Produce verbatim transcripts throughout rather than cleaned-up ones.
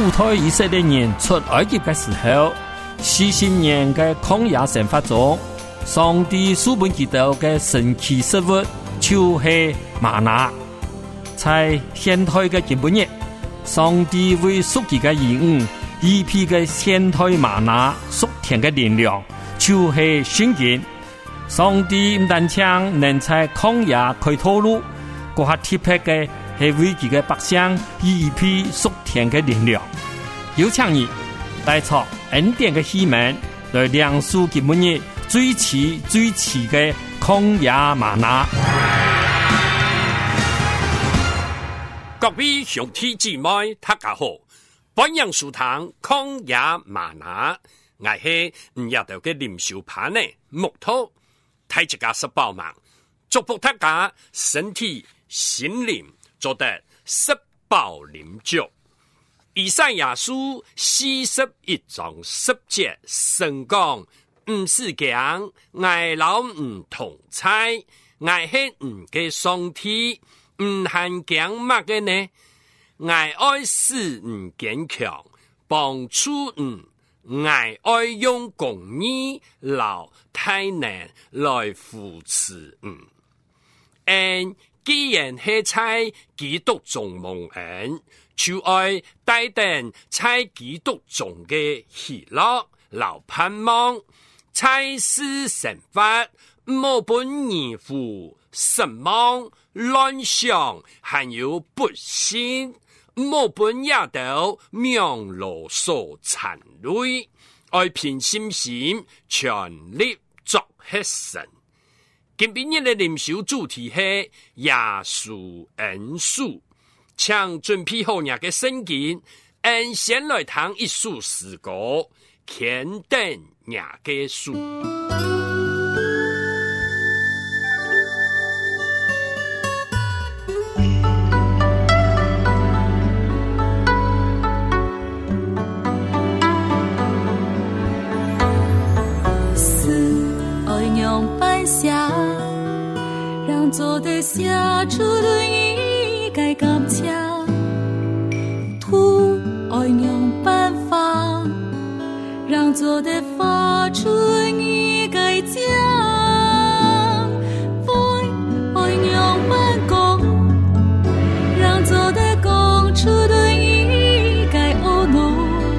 主推以色列人出埃及的时候，四十年的曠野生活中，上帝赐给他們的神奇食物就是嗎哪。在現代的今日，上帝為屬佢嘅兒女預備嘅現代嗎哪屬天嘅力量，就是聖經。上帝唔單止能在曠野開道路，嗰下特別嘅係為佢嘅百姓預備屬天嘅力量。有請你帶出恩典嘅希望，來亮出今日最遲最遲嘅曠野嗎哪。 各位兄弟姊妹，大家好！歡迎收聽曠野嗎哪，我係唔入到嘅靈修派呢木頭，睇一家十包忙，祝福大家身體心靈做得十飽靈足。以賽亞書四十一章十節神講，唔是講愛老唔同菜，愛係唔嘅上帝。唔係講乜嘅呢？愛愛使唔堅強，幫助唔愛愛用公義勞太難來扶持唔。因既然係在基督中蒙恩，就愛帶定在基督中嘅喜樂勞盼望，在世生活冇本義父失望。亂想還有不信，冇本也都명羅所殘累，愛憑信心全力作黑神。今邊日的靈修主題係耶穌恩賜，請準備好你嘅聖經，按先來聽一首詩歌，肯定你嘅書。 讓做得下主對你該感謝，土愛用辦法，讓做得發出你該講，風愛用辦公，讓做得公出對你該懊惱，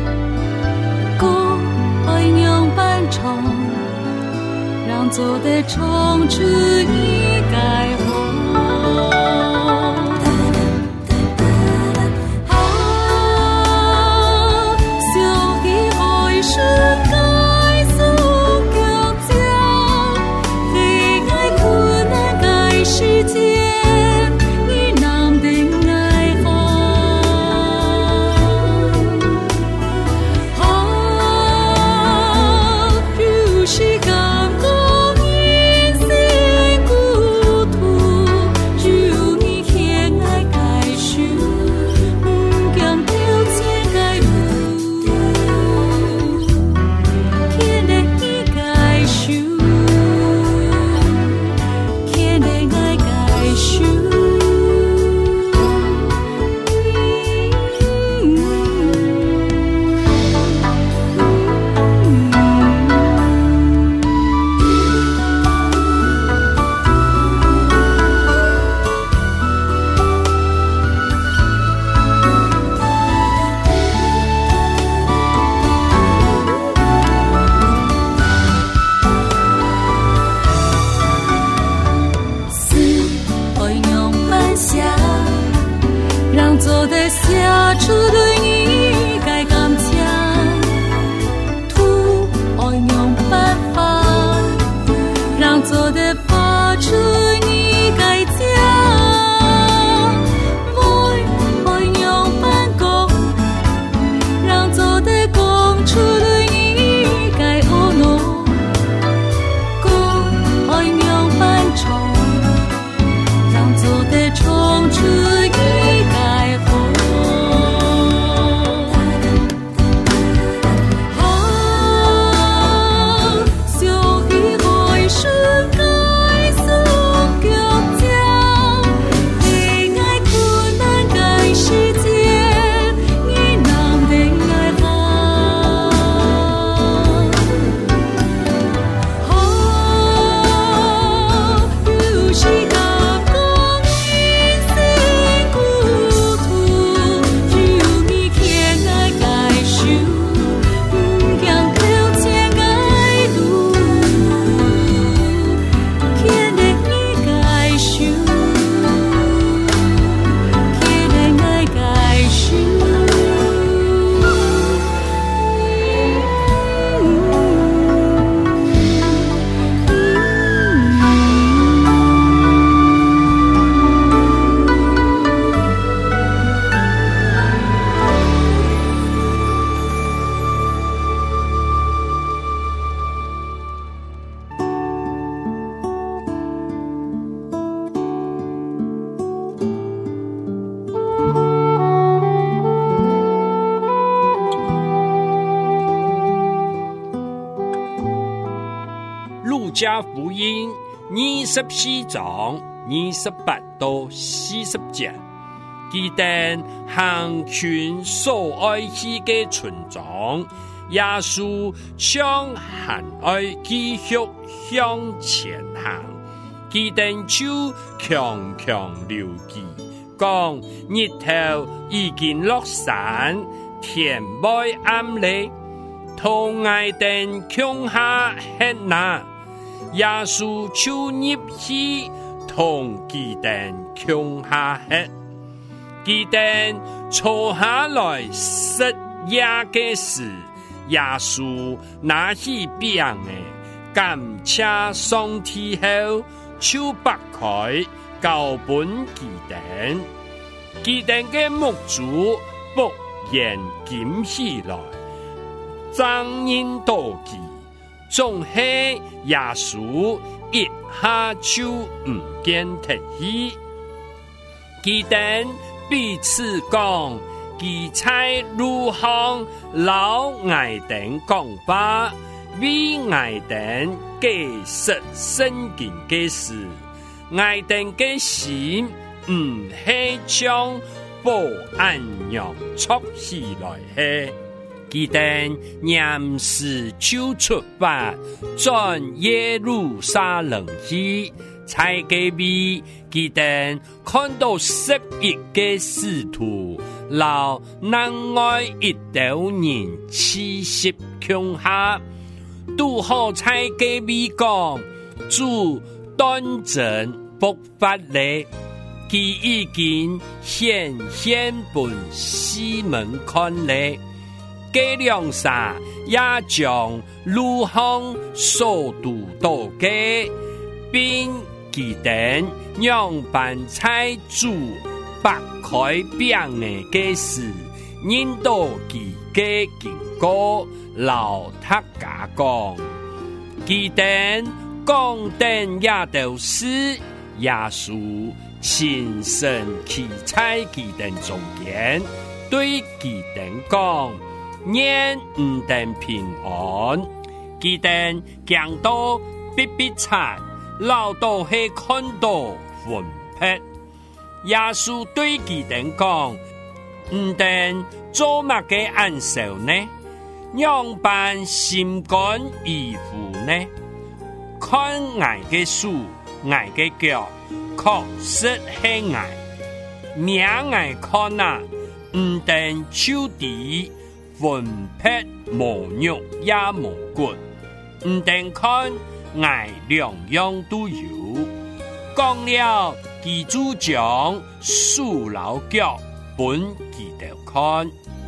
歌愛用辦蟲，讓做得蟲出你該紅。 So 加福音二十四章二十八到四十节，記定行全所愛去嘅村莊，耶穌將行愛繼續向前行，記定就強強留記，講日頭已經落山，天未暗哩，同愛燈強下黑那，耶穌就入去同記定強下黑。記定坐下來食夜嘅時，耶穌拿起餅嘅，感謝上帝後，就擘開交本記定。記定嘅目珠勃然捲起來，張印多記，總係耶穌一下就唔見提起。記定彼此講，記在路行老愛等講吧，為愛等解釋聖經嘅事，愛等嘅心唔係將保安樣撮起來嘅，記定念時就出發，轉耶路撒冷去。在隔壁，記定看到十一個使徒，老南外一斗人七十強下，都好在隔壁講，主端正不法咧，佢已經顯現本西門看咧，這兩啥也將路行所讀到嘅，並記定讓辦菜主白開餅嘅嘅事，引導佢嘅經過，老他家講，記定講定也都是耶穌親身企在記定中間，對記定講，願唔定平安，記定講到必必慘。老道係看到魂魄，耶穌對記定講，唔定做乜嘅按手呢？樣辦心肝衣服呢？看愛嘅手，愛嘅腳，確實係愛。命愛看啊，唔定手底魂魄無肉也無骨，唔定看。愛兩樣都有，講了記住將手老腳本記得看。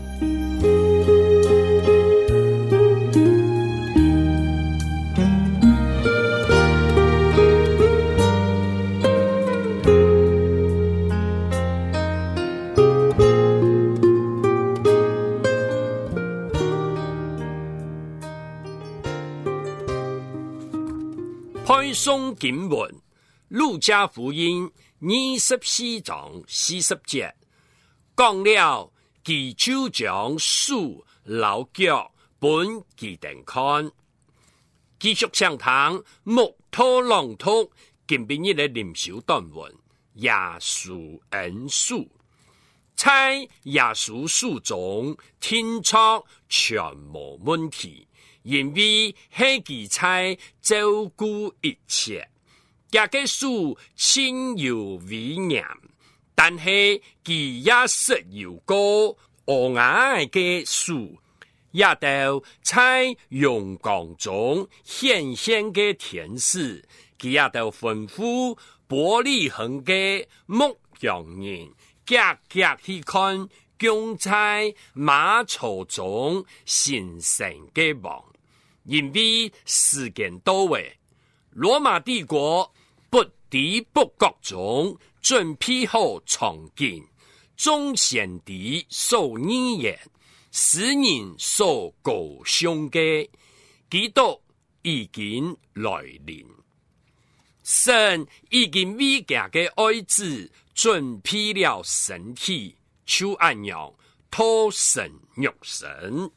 配送經文，路加福音二十四章四十節，講了佢就將手老腳本記定看，繼續上堂木托朗讀今晡日的靈修短文，耶穌恩賜，在耶穌書中聽錯全無問題。因為係佢在照顧一切，這個書親有威嚴，但係佢也實有個可愛嘅書，也都在陽光中顯現嘅天使，佢也都吩咐玻璃橫嘅牧羊人，格格去看供在馬槽中神聖嘅王。因為時間到位，羅馬帝國不敵不覺中準備好重建，眾先帝所預言，使人所高尚嘅基督已經來臨，神已經為家嘅愛子準備了身體，就按樣托神肉身。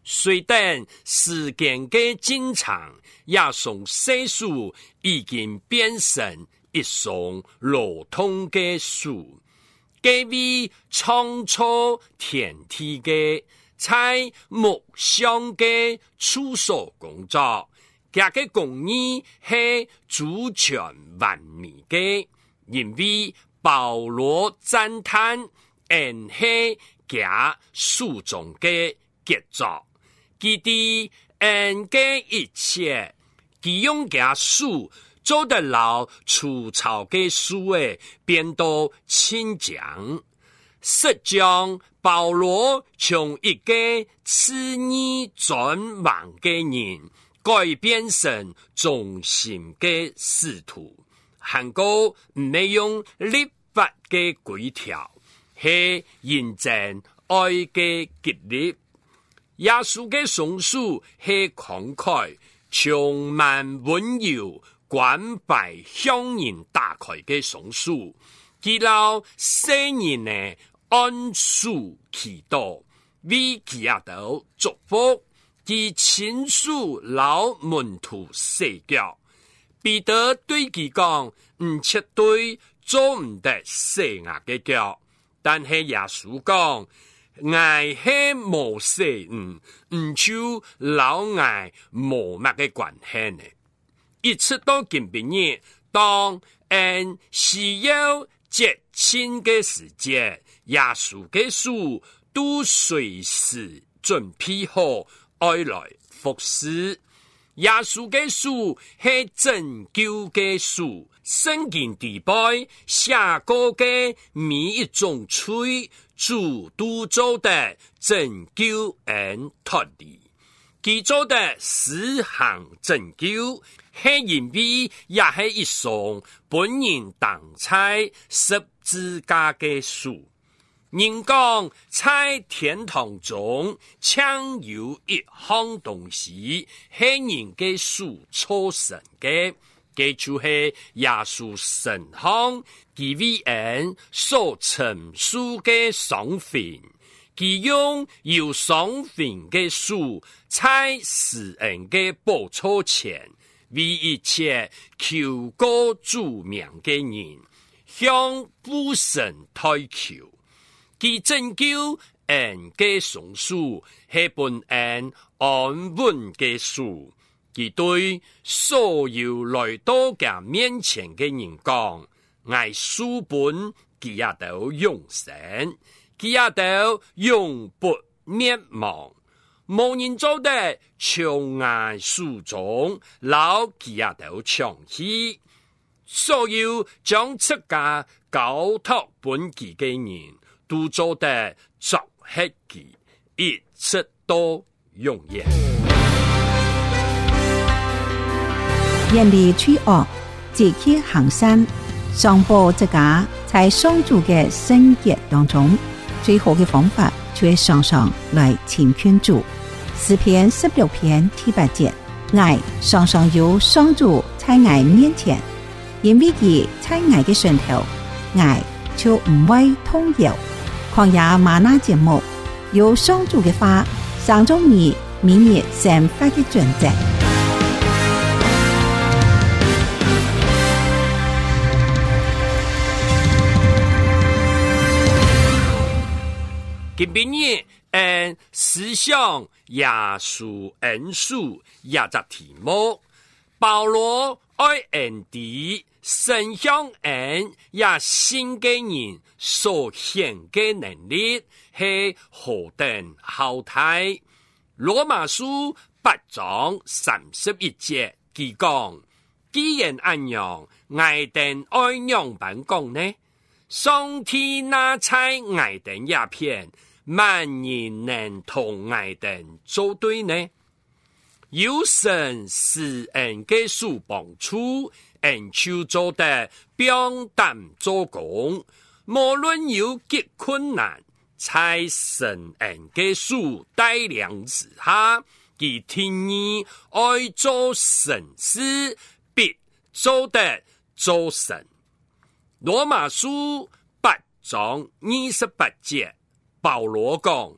虽等时间的进长，也从世俗已经变成一双路通的树，各位创造天地的在木上的处所工作，这个工艺是主权完美的，因为保罗赞叹恩是假树中的杰作。佢哋恩嘅一切，佢用嘅樹做得老粗糙嘅樹誒，變到清強。實將保羅從一個痴意轉亡嘅人，改變成忠心嘅使徒。韓國唔係用立法嘅規條，係認真愛嘅激勵。耶穌嘅松樹係慷慨、充滿溫柔、關懷向人打開嘅松樹，佢老世人呢按樹祈禱，為基督祝福，佢親屬老門徒洗腳。彼得對佢講：唔絕對做唔得洗牙嘅腳，但係耶穌講。愛係無死唔唔就老愛無乜嘅關係呢？一直到今晡日，當按需要節慶嘅時節，耶穌嘅樹都隨時準備好愛來服侍。耶穌嘅樹係拯救嘅樹，聖經地背寫過嘅每一種罪。主都做的拯救人脫離，佢做的施行拯救，係因為也係一雙本人當在十字架嘅樹。人講在天堂中，搶有一項東西係人嘅樹所成嘅。這就是耶穌身上佢為人所陳述的雙份，佢用有雙份的樹在世人的報酬前，為一切求過主名的人向父神代求，佢拯救人的松樹係本人安穩的樹。佢對所有來到佢面前嘅人講：愛樹本佢也都永生，佢也都永不滅亡。無人做得從愛樹中老佢也都長氣。所有將自家交託本佢嘅人都做得作hết佢，一直到永遠。 遠離罪惡，積極行善，上報自家在上主嘅聖潔當中，最好嘅方法就係常常來親近主。詩篇十六篇第八節，愛常常有上主在愛面前，因為佢在愛嘅上頭，愛就唔會動搖。曠野嗎哪節目有上主嘅話，上中你每日生活嘅準則。 今晡日按思想耶穌恩書也隻題目，保羅愛恩地神向恩也信嘅人所顯嘅能力係何等浩大。羅馬書八章三十一節佢講：既然按樣，愛定愛樣般講呢？上天那在愛定一片，萬人能同愛定做對呢？有神是恩嘅樹幫助，恩就做得表擔做工。無論有幾困難，在神恩嘅樹帶領之下，佢聽你愛做神事，必做得做神。羅馬書八章二十八節，保羅講：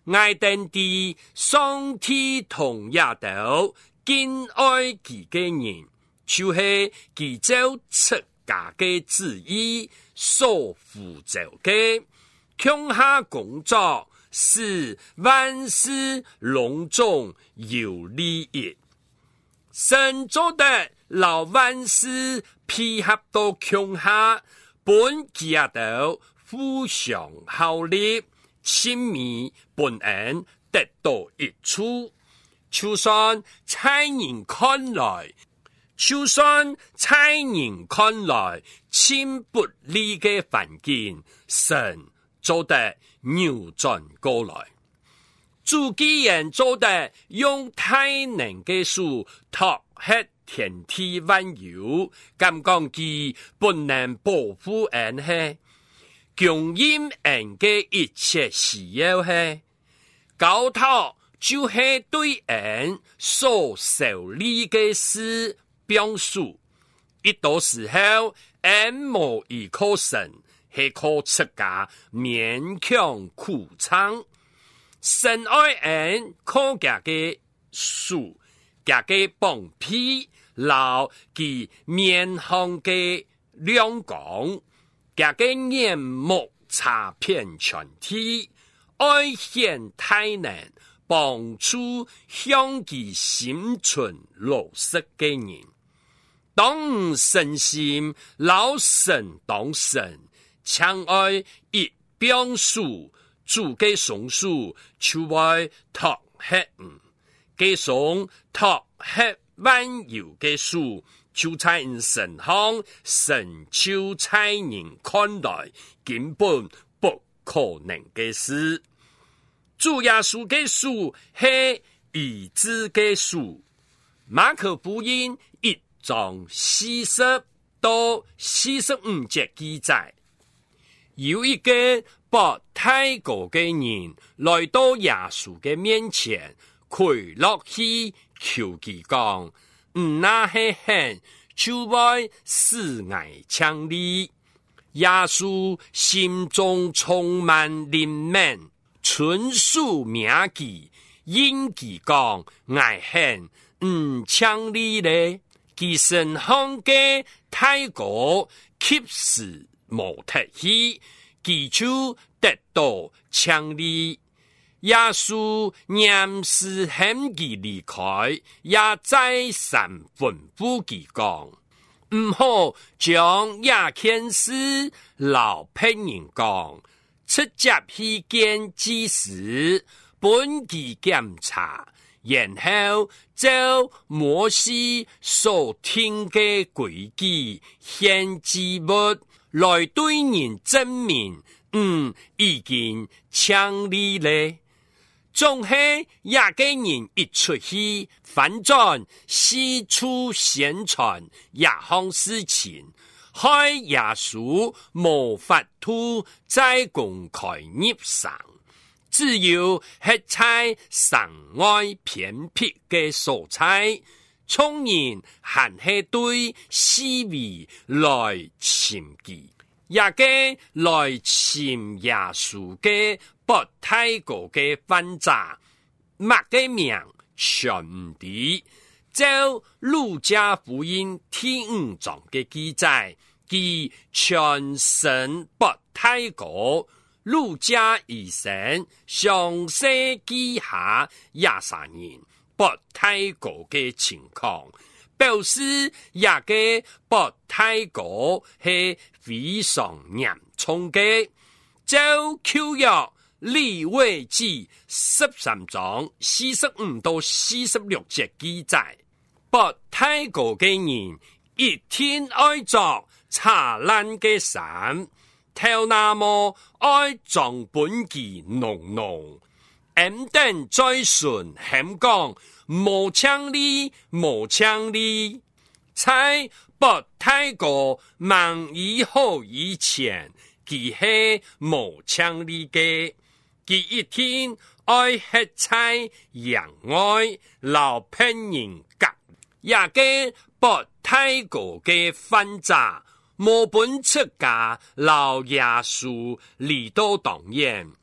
愛定地上天同也道敬愛其嘅人，就是其照出家嘅旨意所負責嘅，強下工作使萬事隆重有利益。神做得老萬事配合到強下，本家道互相效力，親密本恩得到益處。就算在人看來，就算在人看來，親不利嘅環境，神做得扭轉過來。主既然做得用大能嘅手托起天地萬有，咁講佢本能保護人係，供應人嘅一切需要係，交託就是對人所受利嘅事表述。一到時候，人無依靠神，係靠出家勉強苦撐。神愛人靠家嘅樹，家嘅幫庇，留其面向嘅亮光，家嘅眼目查遍全體，愛顯大能，幫助向其心存老實嘅人。當神心老神當神，強愛一表述。主嘅松樹，就會托起唔；嘅松托起萬有嘅樹，就在神行，神就在人看來根本不可能嘅事。主耶穌嘅樹係醫治嘅樹，馬可福音一章四十到四十五節記載，有一個不太過嘅人來到耶穌嘅面前，跪落去求佢講，唔那係恨，就會使愛強力。耶穌心中充滿憐憫，純屬名記，因佢講愛恨唔強力咧，其身行嘅太過及時無特氣。基礎得到強力，耶穌嚴師勸其離開，也再三吩咐其講，唔好將亞件事老朋人講，直接去見祭司，本其檢查，然後照摩西所聽嘅規矩獻祭物。來對人證明，嗯，已經強力咧。總係也個人一出去，反轉四處宣傳一項事情，害耶穌無法度在公開入上，只有係在山外偏僻嘅所在。聰人還係對思維來尋記，也嘅來尋耶穌嘅不太過嘅分扎，乜嘅名全唔知。照路加福音第五章嘅記載，佢全身不太過，路加醫生詳細記下廿三年。不太過嘅情況，表示也嘅不太過係非常嚴重嘅。照舊約利未記十三章四十五到四十六節記載，不太過嘅人一天愛作查爛嘅山，頭那麼愛裝本記濃濃。M 等再順喊講，無強力，無強力，在不太過萬以後以前，佢係無強力嘅。佢一天愛吃菜，養愛老朋人夾，也嘅不太過嘅分扎，無本出家老耶穌嚟到當然。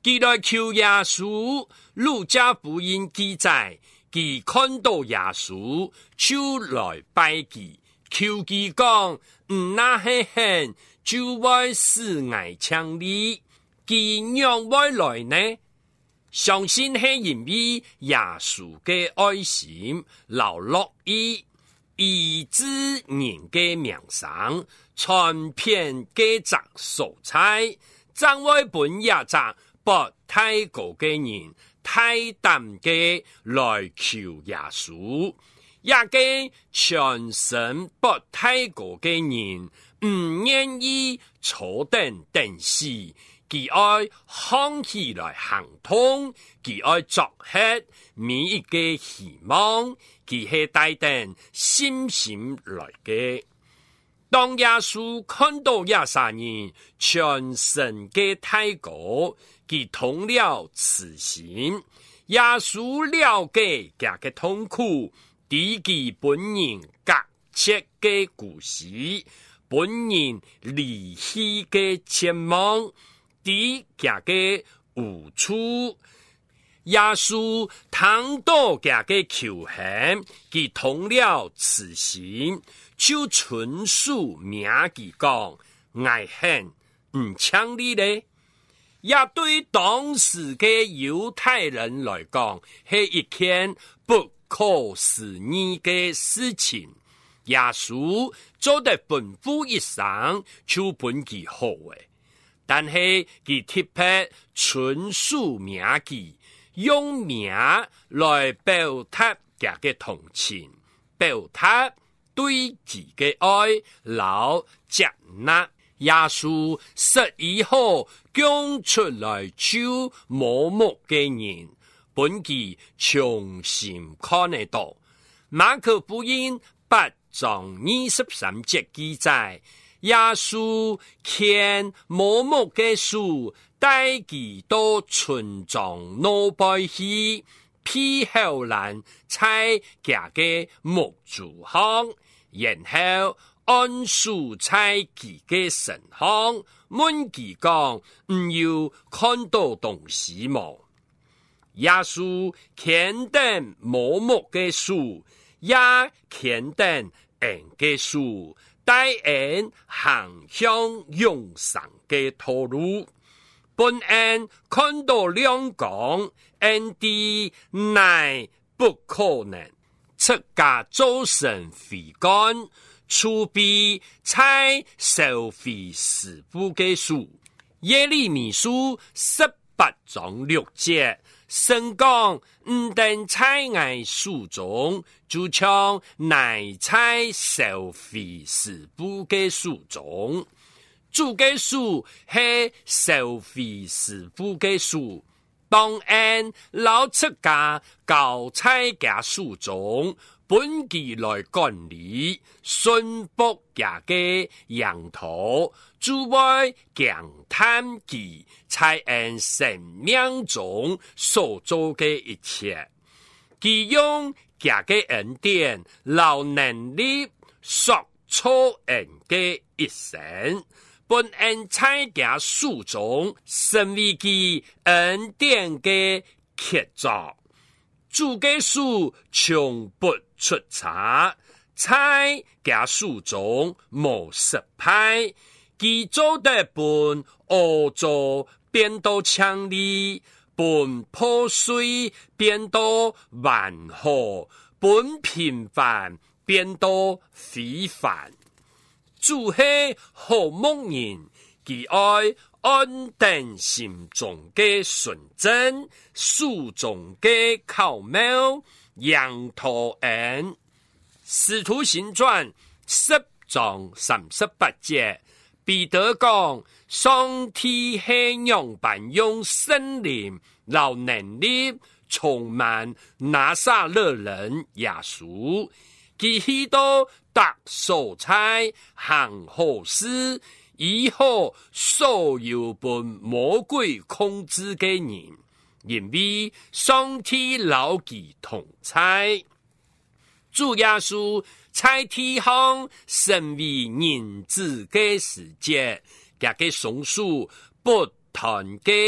佢來求耶穌，路加福音記載，佢看到耶穌，就來拜佢，求佢講，唔那係恨，就會使我強力，佢讓我來呢？相信係因為耶穌嘅愛心，留樂意，醫治人嘅名聲，傳遍嘅雜蔬菜，將會本也雜不太高嘅人，太膽嘅來求耶穌，也嘅全身不太高嘅人，唔願意坐等等死。佢愛行起來行通，佢愛作hết每一個希望，佢係帶定信心來嘅。當耶穌看到亞撒人全身嘅太高，佢通了慈心，耶穌了解佢嘅痛苦，對佢本人隔切嘅故事，本人離棄嘅前望。啲佢嘅無處，耶穌聽到佢嘅求恨，佢通了慈心，就純屬名佢講，愛恨唔強烈咧。也對當時嘅猶太人來講，係一件不可思議嘅事情。耶穌做得本乎一生，就本佢好誒。但係佢特別純屬名記，用名來表達佢嘅同情，表達對自己嘅愛老接納。耶穌實以後講出來就盲目嘅人，本記重新看得到。馬可福音八章二十三節記載。耶穌見盲目嘅樹，帶佢到村莊內拜去，披後蘭採佢嘅木竹香，然後按樹採佢嘅身上，問佢講唔要看到東西麼？耶穌見等盲目嘅樹，也見等人嘅樹。帶人行向永生嘅道路，本人看到兩光，人哋乃不可能出家做成肥干，除非採受肥師傅嘅樹。耶利米書十八章六節，神講唔等採藝樹中，就像乃採受肥師傅嘅樹中，主嘅樹係受肥師傅嘅樹，當然老出家教採嘅樹中，本期來管理，順服家嘅羊駝，主為強貪其才按生命中所做嘅一切，其用家嘅恩典，老能力塑造人嘅一生，本恩在家樹中，成為其恩典嘅傑作。主嘅樹從不出差，在家樹中無失敗，其做得本惡作變到強力，本破碎變到完好，本平凡變到非凡。主係好牧人，其愛安定心中嘅純真，樹中嘅巧妙，羊駝恩。使徒行傳十章三十八節，彼得講：上帝係樣般用聖靈、老能力充滿拿撒勒人耶穌，佢去到達所差行好事，以後所有被魔鬼控制嘅人，因為上帝老佢同在。主耶穌在地上成為人子嘅世界，佢嘅松樹不斷嘅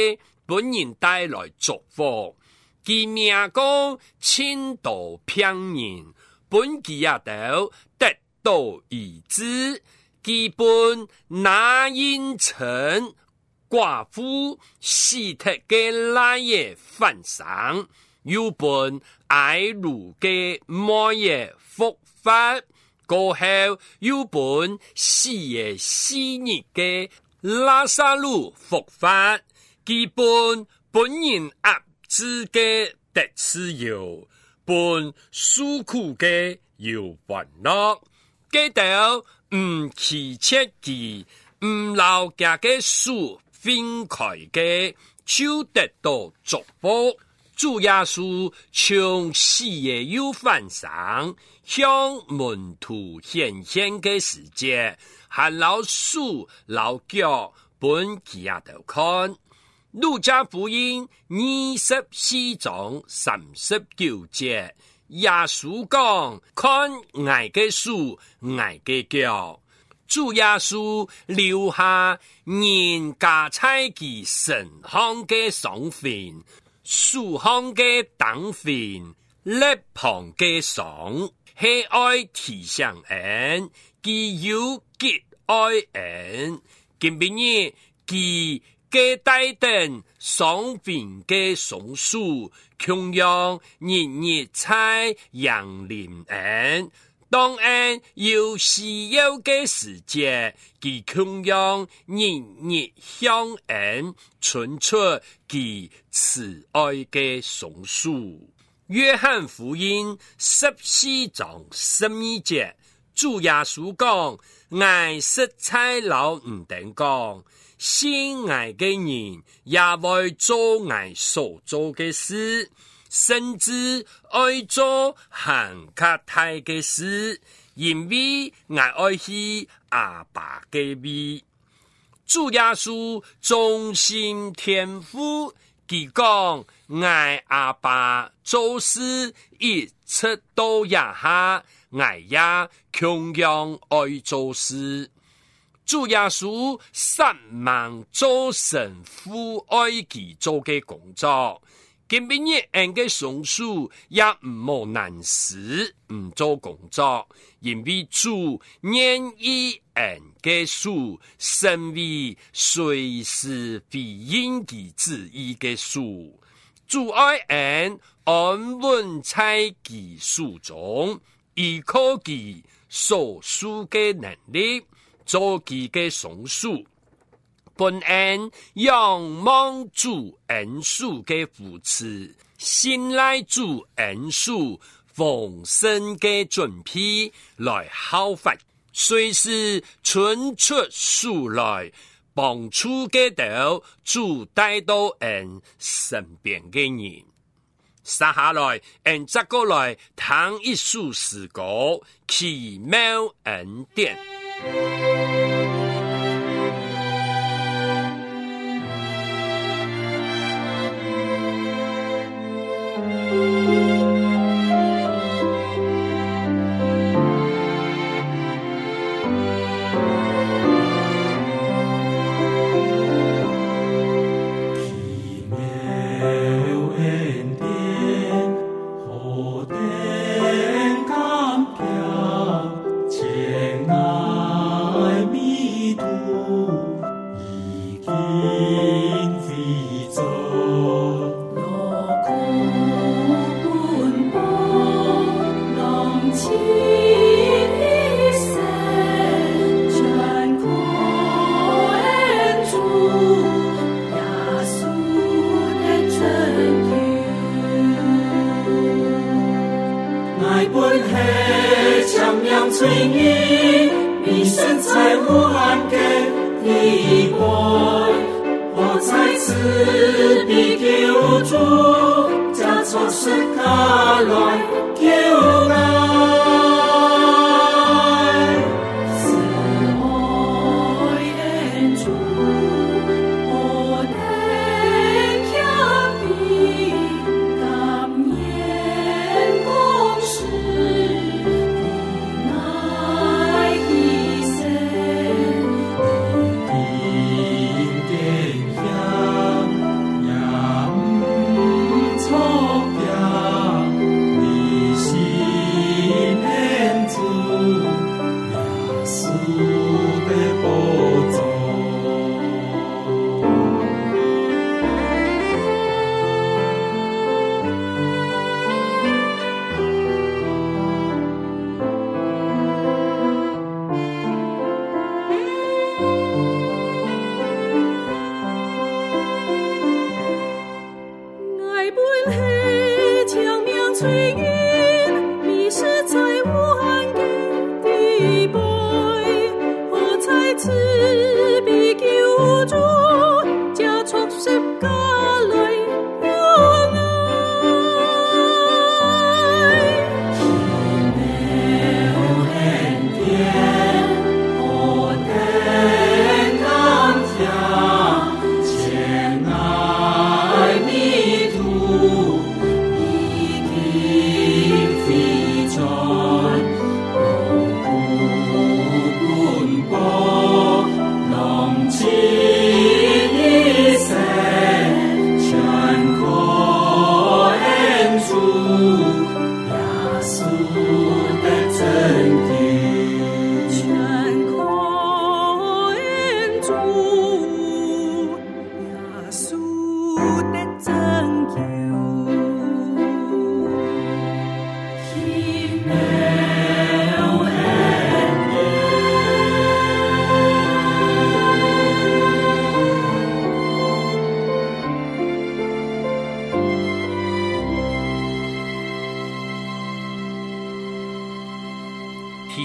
本人帶來祝福。其名講千道平人，本其也都得到醫治。基本那因城寡婦死特嘅那嘢分享，又本愛路嘅某嘢復發，過後又本四夜四日嘅拉薩路復發，基本本人壓制嘅特自由，本訴苦嘅有煩惱，記得唔奇切記，唔留家嘅樹分開嘅，就得到祝福。主耶穌從死嘅有翻生，向門徒顯現嘅時節，和老樹老腳本其也都看。路加福音二十四章三十九節，耶穌講：看愛嘅樹，愛嘅腳。主耶穌留下人家在其身上嘅傷痕，樹上嘅燈痕，肋旁嘅傷，係愛提醒人，其有結愛人，今晡日其嘅帶定雙邊嘅松樹，同樣日日在陽林人。當然有需要嘅時節，其同樣日日向人傳出其慈愛嘅松樹。約翰福音十四章十二節，主耶穌講：愛實在老唔定講。信愛嘅人也會做愛所做嘅事，甚至愛做行較大嘅事，因為愛愛去阿爸嘅味。主耶穌忠心天父，佢講愛阿爸做事一切都也下，愛也同樣愛做事。主耶穌三萬做神父愛其做嘅工作，今晡日人嘅松樹也唔冇難事唔做工作，因為主願意人嘅樹成為隨時回應其旨意嘅樹，主愛人安穩在其樹中，依靠其所樹嘅能力。做其嘅松樹，本恩仰望主恩樹嘅扶持，信賴主恩樹豐盛嘅準備來效法，隨時傳出樹來幫助嘅到主帶到人身邊嘅人。接下來，人則過來聽一首詩歌，奇妙恩典。 呀。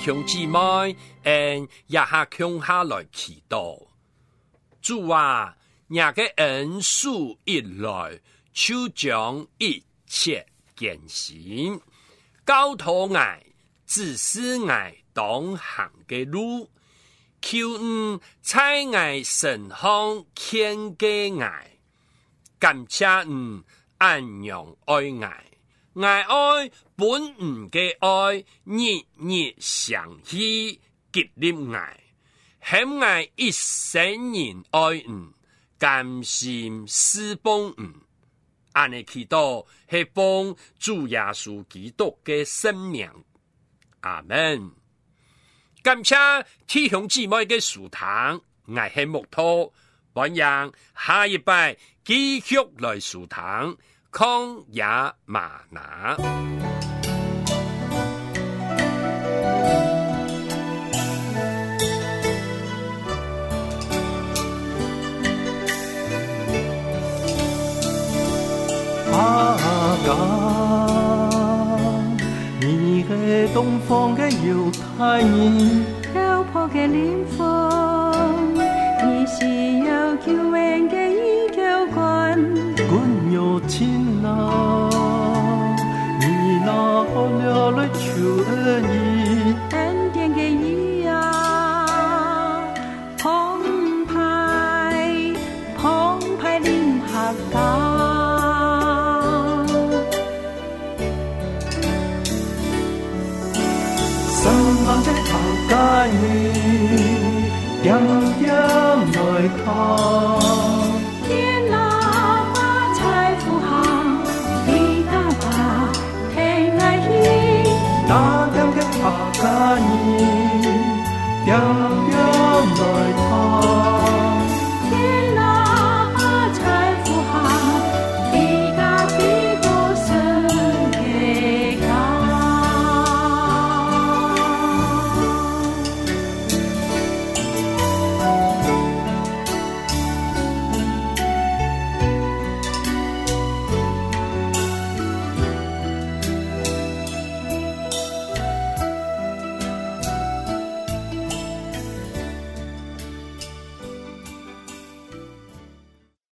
兄姊妹，嗯，也下向下來祈禱。主啊，你嘅恩賜一來，就將一切踐行，教導我，指示我當行嘅路，求你在我身上獻給我，感謝你安養愛我。我愛本唔嘅愛，日日相依激勵我，希我一生人愛唔甘心侍奉唔，安尼祈禱係奉主耶穌基督嘅聖名，阿門。感謝弟兄姊妹嘅收聽，我係木頭，歡迎下一拜繼續來收聽。曠野嗎哪， 阿哥，你係東方嘅猶太人， 漂泊嘅靈魂，你是有救恩嘅依靠關。 有情啊，你那了來求恩義， 恩典嘅義啊，澎湃澎湃臨下港， 深藍的頭街裏，點點來看。 大